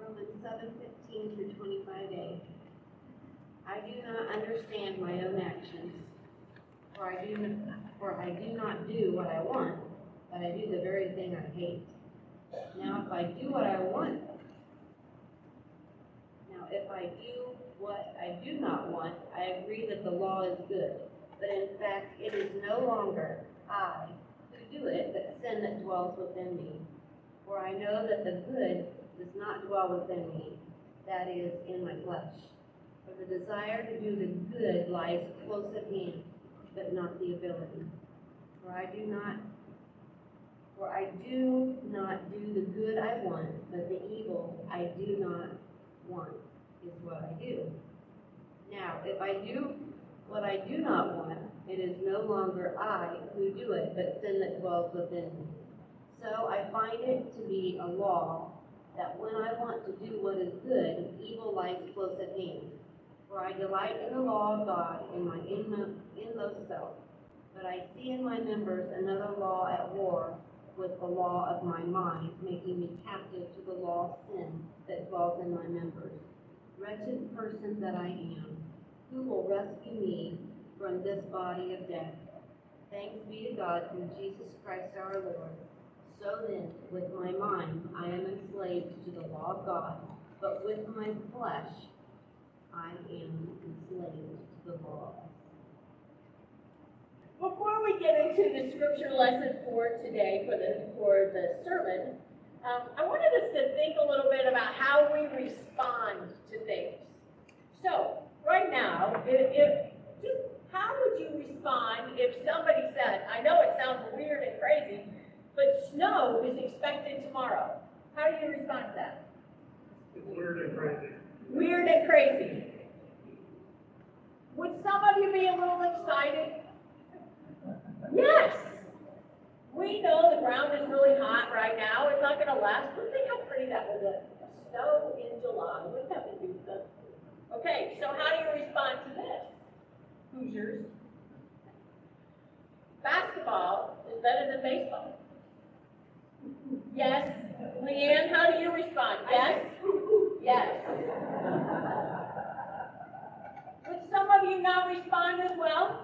Romans 7:15 through 25a. I do not understand my own actions, for I do not do what I want, but I do the very thing I hate. Now if I do what I do not want, I agree that the law is good. But in fact, it is no longer I who do it, but sin that dwells within me. For I know that the good does not dwell within me, that is, in my flesh. For the desire to do the good lies close at hand, but not the ability. For I do not do the good I want, but the evil I do not want is what I do. Now, if I do what I do not want, it is no longer I who do it, but sin that dwells within me. So I find it to be a law that when I want to do what is good, evil lies close at hand. For I delight in the law of God in my inmost self. But I see in my members another law at war with the law of my mind, making me captive to the law of sin that dwells in my members. Wretched person that I am, who will rescue me from this body of death? Thanks be to God through Jesus Christ our Lord. So then, with my mind, I am enslaved to the law of God, but with my flesh, I am enslaved to the law of sin. Before we get into the scripture lesson for today, for the sermon, I wanted us to think a little bit about how we respond to things. So, right now, how would you respond if somebody said, I know it sounds weird and crazy, but snow is expected tomorrow? How do you respond to that? It's weird and crazy. Weird and crazy. Would some of you be a little excited? Yes. We know the ground is really hot right now. It's not going to last. But think how pretty that would look. Snow in July. Wouldn't that be beautiful? Okay, so how do you respond to this? Hoosiers. Basketball is better than baseball. Yes. Leanne, how do you respond? Yes? Yes. Would some of you not respond as well?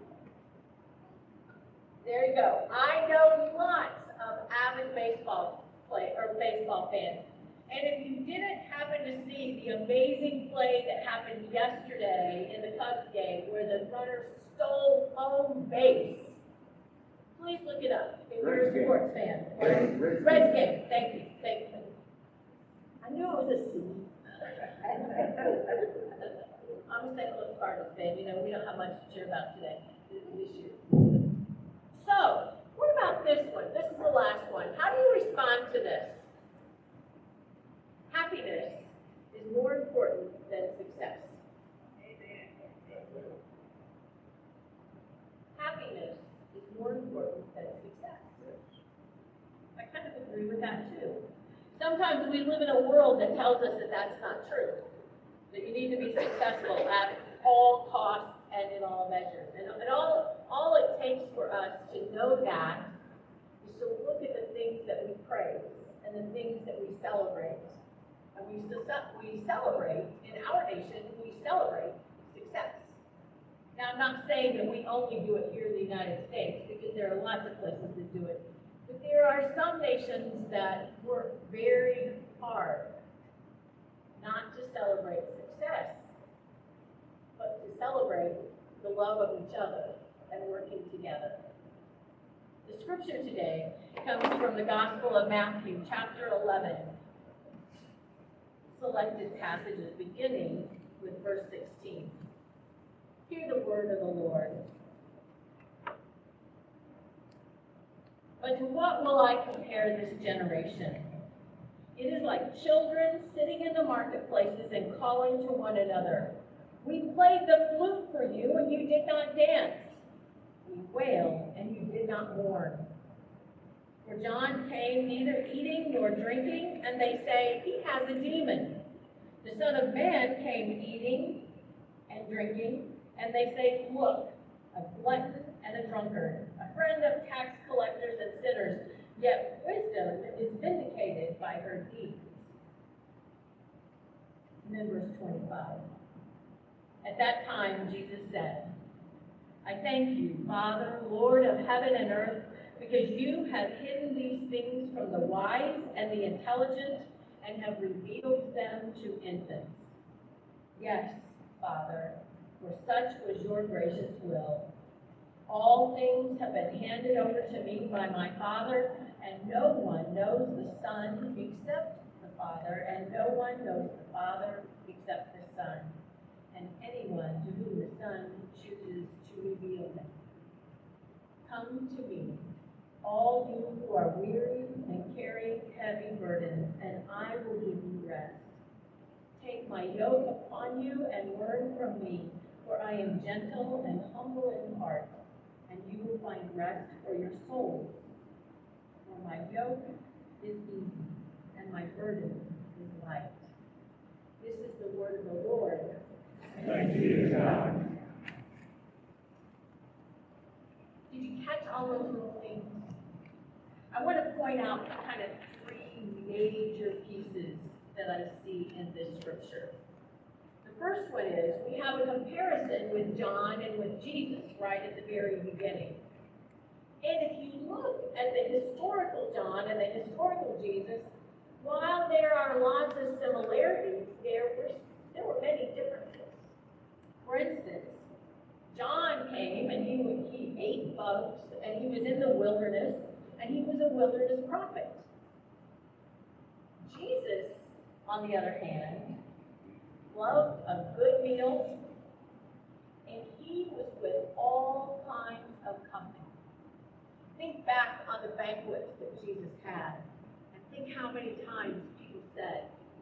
There you go. I know lots of avid baseball fans. And if you didn't happen to see the amazing play that happened yesterday in the Cubs game where the runner stole home base, please look it up if you're a sports fan. Reds game. Thank you. I knew it was a C. I'm a St. Louis Cardinals fan. You know, we don't have much to cheer about today, this year. So, what about this one? This is the last one. How do you respond to this? Happiness is more important than success. Happiness is more important than success. I kind of agree with that too. Sometimes we live in a world that tells us that that's not true. That you need to be successful at all costs and in all measures. And all it takes for us to know that is to look at the things that we praise and the things that we celebrate. And we celebrate, in our nation, we celebrate success. Now, I'm not saying that we only do it here in the United States, because there are lots of places that do it. But there are some nations that work very hard not to celebrate success, but to celebrate the love of each other and working together. The scripture today comes from the Gospel of Matthew, chapter 11. Selected passages beginning with verse 16. Hear the word of the Lord. But to what will I compare this generation? It is like children sitting in the marketplaces and calling to one another. We played the flute for you, and you did not dance. We wailed, and you did not mourn. For John came neither eating nor drinking, and they say, he has a demon. The Son of Man came eating and drinking, and they say, look, a glutton and a drunkard, a friend of tax collectors and sinners, yet wisdom is vindicated by her deeds. And then verse 25. At that time, Jesus said, I thank you, Father, Lord of heaven and earth, because you have hidden these things from the wise and the intelligent and have revealed them to infants. Yes, Father, for such was your gracious will. All things have been handed over to me by my Father, and no one knows the Son except the Father, and no one knows the Father except the Son, and anyone to whom the Son chooses to reveal him. Come to me, all you who are weary and carry heavy burdens, and I will give you rest. Take my yoke upon you and learn from me, for I am gentle and humble in heart, and you will find rest for your souls. For my yoke is easy, and my burden is light. This is the word of the Lord. Thanks be to God. Did you catch all those little things? I want to point out kind of three major pieces that I see in this scripture. The first one is we have a comparison with John and with Jesus right at the very beginning. And if you look at the historical John and the historical Jesus, while there are lots of similarities, there were many differences. For instance, John came and he ate bugs and he was in the wilderness and he was a wilderness prophet. Jesus, on the other hand, loved a good meal, and he was with all kinds of company. Think back on the banquets that Jesus had, and think how many times people said,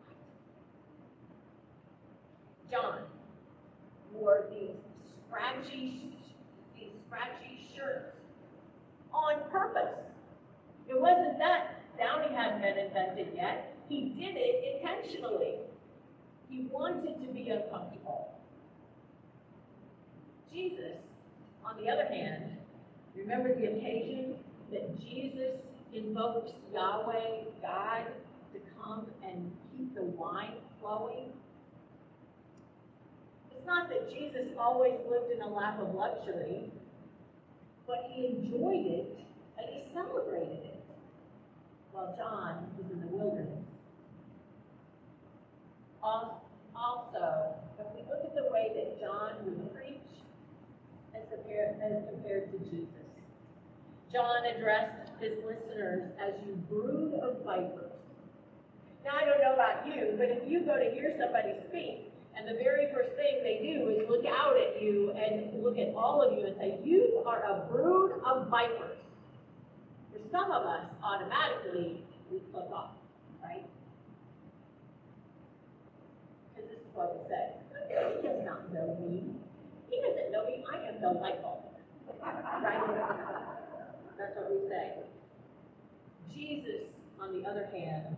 John wore these scratchy shirts on purpose. It wasn't that Downy hadn't been invented yet. He did it intentionally. He wanted to be uncomfortable. Jesus, on the other hand, remember the occasion that Jesus invokes Yahweh, God, to come and keep the wine flowing? It's not that Jesus always lived in a lap of luxury, but he enjoyed it and he celebrated it while John was in the wilderness. Also, if we look at the way that John would preach as compared to Jesus, John addressed his listeners as you brood of vipers. Now, I don't know about you, but if you go to hear somebody speak, and the very first thing they do is look out at you and look at all of you and say, you are a brood of vipers. For some of us, automatically, we click off, right? Because this is what we say. He does not know me. He doesn't know me. I am delightful. Right? That's what we say. Jesus, on the other hand,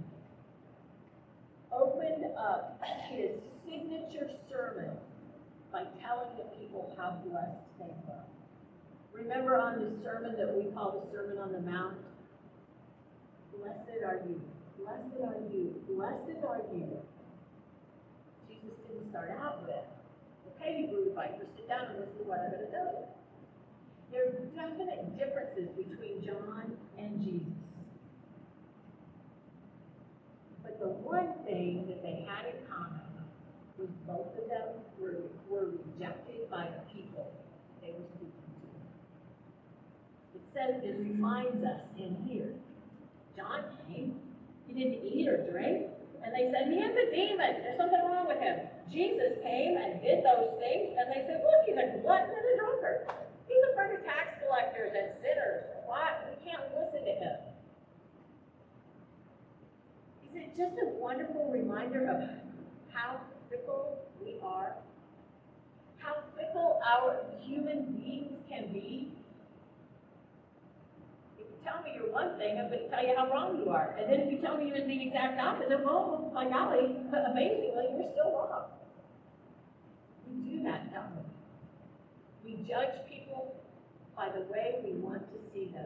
opened up his signature sermon by telling the people how blessed they were. Remember on the sermon that we call the Sermon on the Mount? Blessed are you. Blessed are you. Blessed are you. Jesus didn't start out with, okay, you brood of vipers, sit down and listen to what I'm going to tell you. There are definite differences between John and Jesus. But the one thing that they had in common was both of them were rejected by the people they were speaking to. It says, it reminds us in here, John came, he didn't eat or drink, and they said, he has a demon, there's something wrong with him. Jesus came and did those things, and they said, look, he's a glutton and a drunkard. He's a friend of tax collectors and sinners. Why? We can't listen to him. Is it just a wonderful reminder of how fickle we are? How fickle our human beings can be? If you tell me you're one thing, I'm going to tell you how wrong you are. And then if you tell me you're the exact opposite, well, my golly, amazingly, you're still wrong. We do that, don't we? We judge people by the way we want to see them.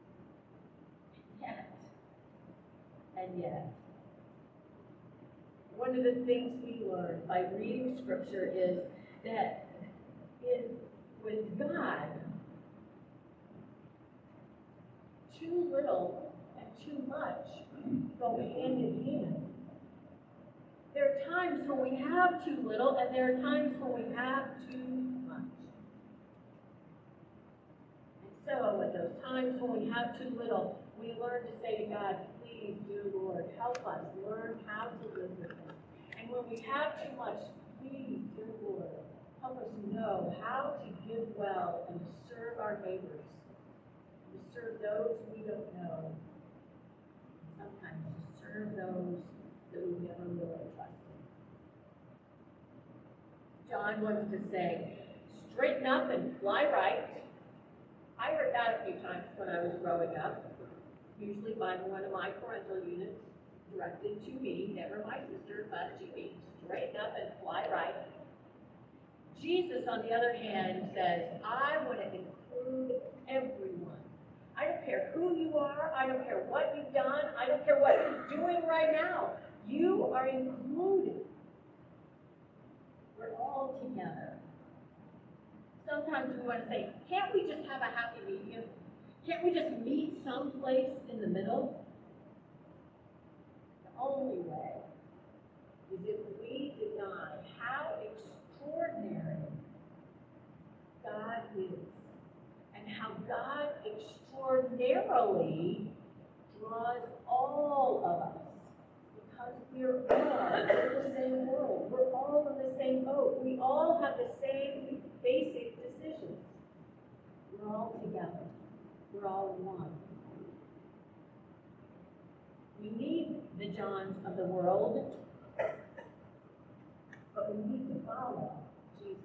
And yet, One of the things we learn by reading scripture is that with God, too little and too much go hand in hand. There are times when we have too little, and there are times when we have too much. And so, at those times when we have too little, we learn to say to God, please, dear Lord, help us learn how to live with it. And when we have too much, please, dear Lord, help us know how to give well and to serve our neighbors, and to serve those we don't know, and sometimes to serve those that we never really trusted. John wants to say, straighten up and fly right. I heard that a few times when I was growing up, usually by one of my parental units, directed to me, never my sister, but to me, straighten up and fly right. Jesus, on the other hand, says, I want to include everyone. I don't care who you are, I don't care what you've done, I don't care what you're doing right now. You are included. We're all together. Sometimes we want to say, can't we just have a happy medium? Can't we just meet someplace in the middle? The only way is if we deny how extraordinary God is and how God extraordinarily draws all of us. Because we're all in the same world. We're all in the same boat. We all have the same basic decisions. We're all together. We're all one. We need the Johns of the world, but we need to follow Jesus.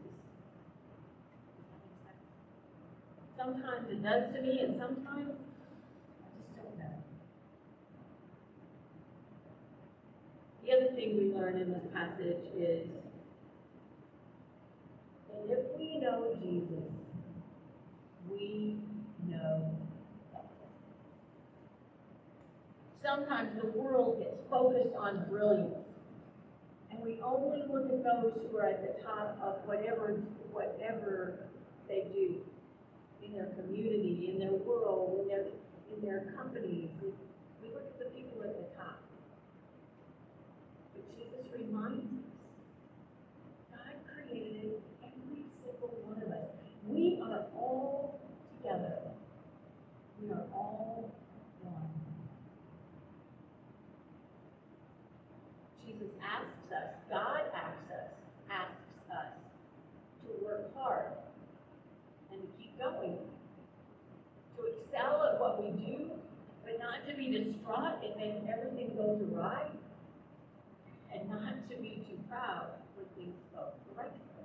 Sometimes it does to me, and sometimes I just don't know. The other thing we learn in this passage is that if we know Jesus, we know God. Sometimes the world gets focused on brilliance, and we only look at those who are at the top of whatever they do in their community, in their world, in their companies. We look at the people at the top. But Jesus reminds us, God created every single one of us. We are all together. We are all one. Jesus asks us, God asks us to work hard and to keep going, to excel at what we do, but not to be distraught if everything goes awry, and not to be too proud when things go the right way.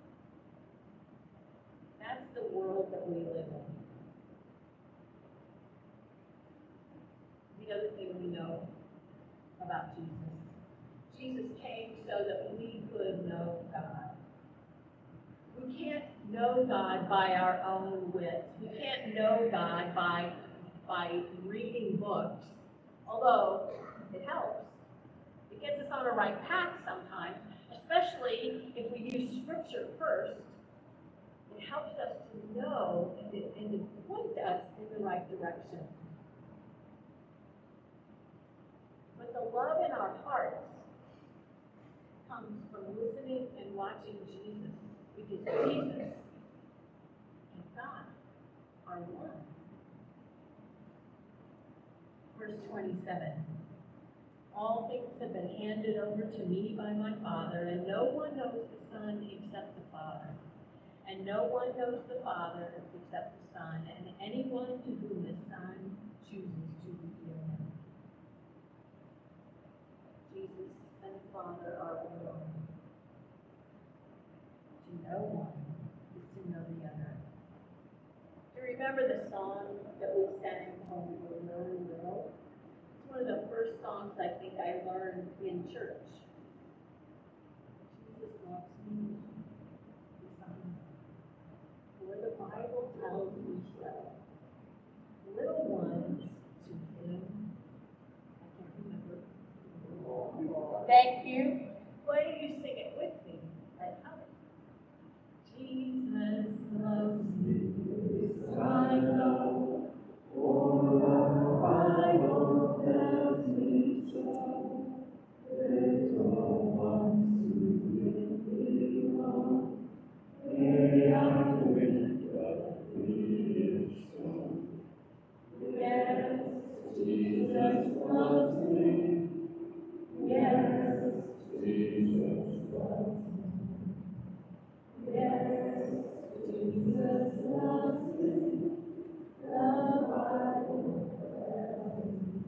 That's the world that we live in. The other thing we know about Jesus, Jesus came so that we could know God. We can't know God by our own wits. We can't know God by reading books, although it helps. It gets us on a right path sometimes, especially if we use Scripture first. It helps us to know and to point us in the right direction. But the love in our hearts comes from listening and watching Jesus, because Jesus and God are one. Verse 27. All things have been handed over to me by my Father, and no one knows the Son except the Father. And no one knows the Father except the Son, and anyone to whom the Son chooses to reveal him. Jesus and the Father are one. To know one is to know the other. Do you remember the song that we sang when we were very little? It's one of the first songs I think I learned in church. Jesus loves me. For the Bible tells me so. Little ones to him, I can't remember. Thank you. Why don't you sing it with me? And how? Jesus loves me, this I know, for the Bible tells me so. Little ones who really belong, they are with the He is so. Yes, Jesus loves me. Yes, Jesus loves me. Yes, Jesus loves me. The Bible tells me.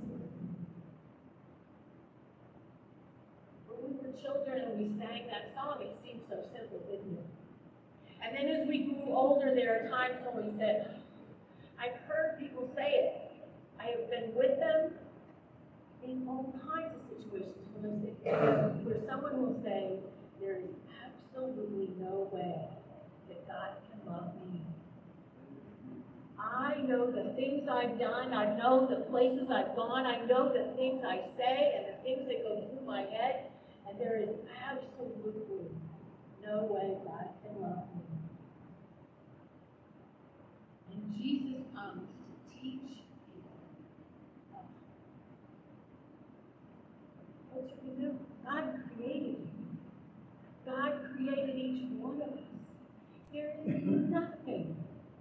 When we were children and we sang that song, it seemed so simple, didn't it? And then as we grew older, there are times when we said, I've heard people say it. I have been with them in all kinds of situations where someone will say, there is absolutely no way that God can love me. I know the things I've done, I know the places I've gone, I know the things I say and the things that go through my head, and there is absolutely no way God can love me. And Jesus comes to teach people. What you know, God created you. God created each one of us. There is nothing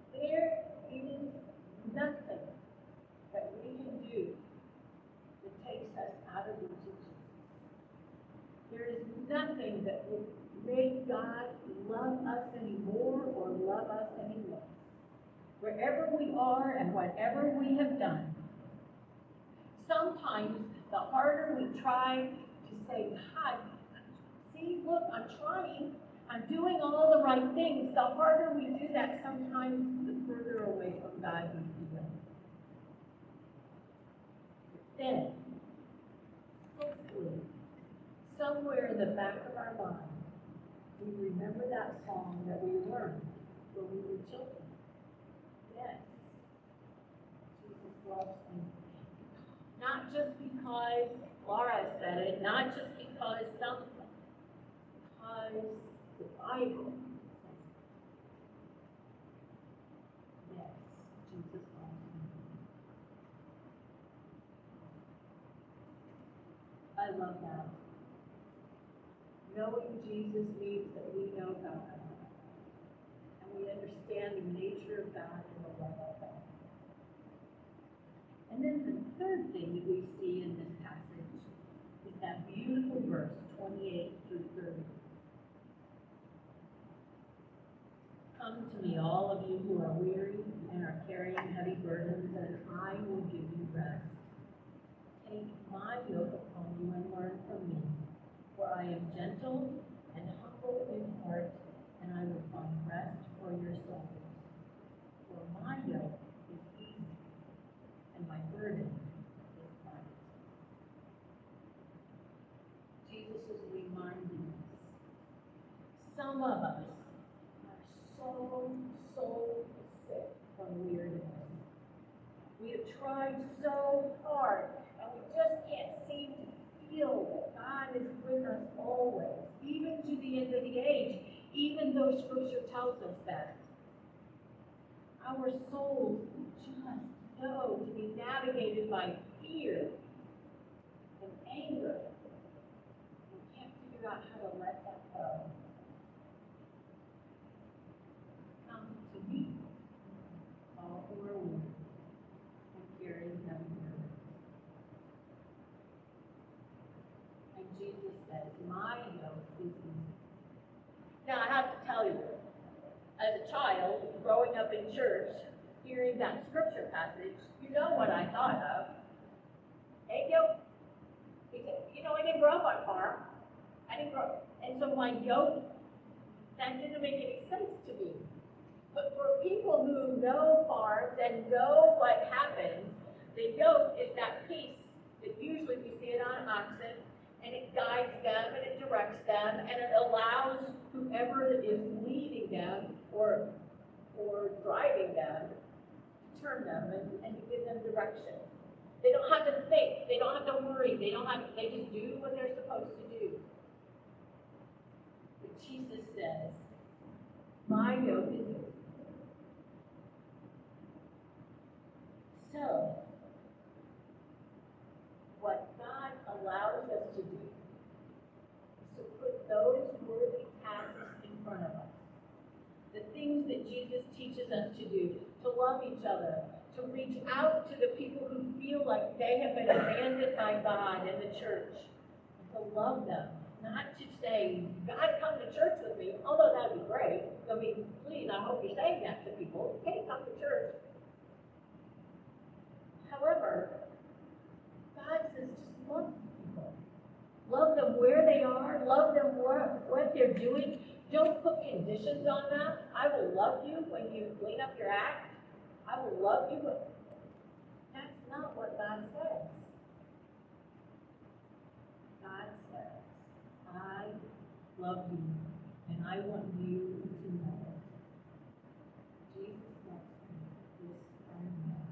that we can do that takes us out of reach of Jesus. There is nothing that will make God love us anymore or love us any less. Wherever we are and whatever we have done, sometimes the harder we try to say, God, see, look, I'm trying, I'm doing all the right things, the harder we do that, sometimes the further away from God we feel. Then, hopefully, somewhere in the back of our mind, we remember that song that we learned when we were children. Yes, Jesus loves me. Not just because Laura said it, not just because something, because the Bible says it. Yes, Jesus loves me. I love that. Knowing Jesus means that we know God, and we understand the nature of God and the love of God. And then the third thing that we see in this passage is that beautiful verse, 28 through 30. Come to me, all of you who are weary and are carrying heavy burdens, and I will give you rest. Take my yoke upon you and learn from me, for I am gentle and humble in heart, and I will find rest for your souls. For my yoke is easy, and my burden is light. Jesus is reminding us, some of us are so sick from weirdness. We have tried so hard, and we just can't seem to feel that God is with us always, even to the end of the age, even though Scripture tells us that. Our souls just know to be navigated by fear and anger. We can't figure out how to let that go. Come to me, all who are weary and carrying heavy burdens. And Jesus says, my yoke is easy. Now I have to tell you, as a child, growing up in church, hearing that scripture passage, you know what I thought of. Hey, yoke. Because, I didn't grow up on a farm. And so my yoke, that didn't make any sense to me. But for people who know farms and know what happens, the yoke is that piece that usually we see it on an oxen, and it guides them and it directs them and it allows whoever is leading them or driving them to turn them and to give them direction. They don't have to think. They don't have to worry. They just do what they're supposed to do. But Jesus says, my yoke is easy. So, what God allows us to do is to put those worthy tasks in front of us. The things that Jesus teaches us to do, to love each other, to reach out to the people who feel like they have been abandoned by God and the church, and to love them. Not to say, you've got to come to church with me, although that would be great. I mean, please, I hope you're saying that to people. Okay, come to church. However, God says just love people. Love them where they are. Love them what they're doing. Don't put conditions on that. I will love you when you clean up your act. I will love you. That's not what God says. God says, I love you, and I want you to know it. Jesus loves me. This I know.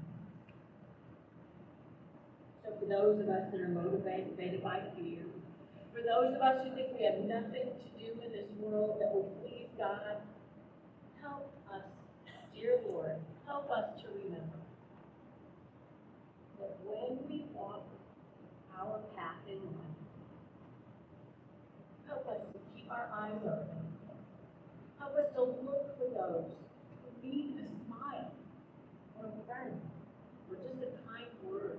So for those of us that are motivated by fear, for those of us who think we have nothing to do in this world that will please God, help us, dear Lord, help us to remember that when we walk our path in life, help us to keep our eyes open. Help us to look for those who need a smile or a friend or just a kind word.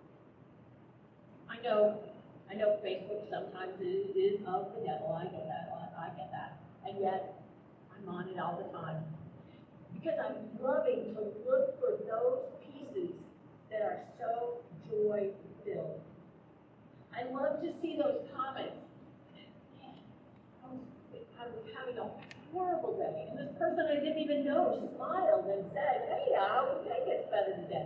I know Facebook sometimes is of the devil. I get that. And yet, I'm on it all the time. Because I'm loving to look for those pieces that are so joy-filled. I love to see those comments. I was having a horrible day, and this person I didn't even know smiled and said, hey, I hope your day gets better today.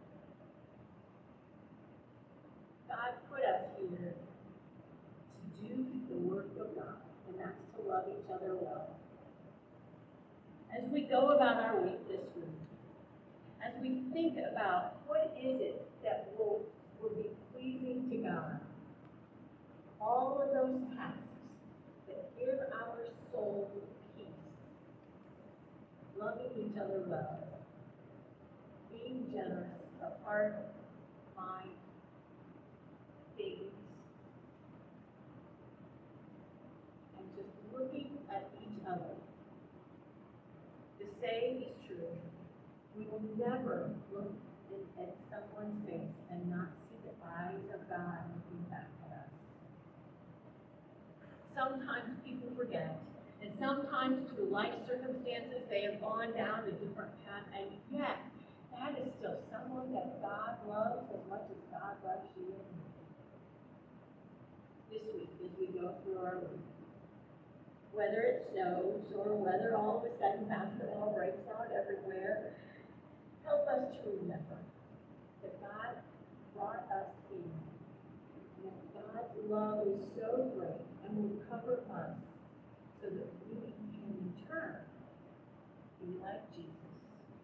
God put us here to do the work of God, and that's to love each other well. As we go about our week this week, as we think about what is it that will be pleasing to God, all of those tasks that give our soul peace, loving each other well, being generous of heart, mind, things, and just looking at each other. The saying is true. We will never look at someone's face and not see the eyes of God looking back at us. Sometimes people forget, and sometimes through life circumstances they have gone down a different path, and yet that is still someone that God loves as much as God loves you and me. This week, as we go through our week, whether it snows or whether all of a sudden basketball breaks out everywhere, help us to remember that God brought us in, and that God's love is so great and will cover us so that we can in turn be like Jesus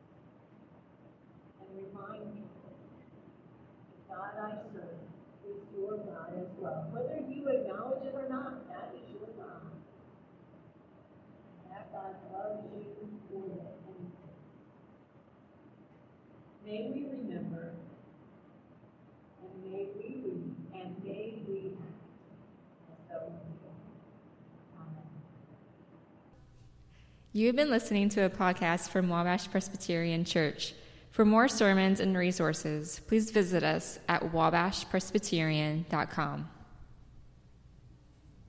and remind people that God I serve is your God as well. Whether you acknowledge it or not, that is your God. That God loves you more than anything. May we remember, and may we read, and may we act as though we do. Amen. You have been listening to a podcast from Wabash Presbyterian Church. For more sermons and resources, please visit us at wabashpresbyterian.com.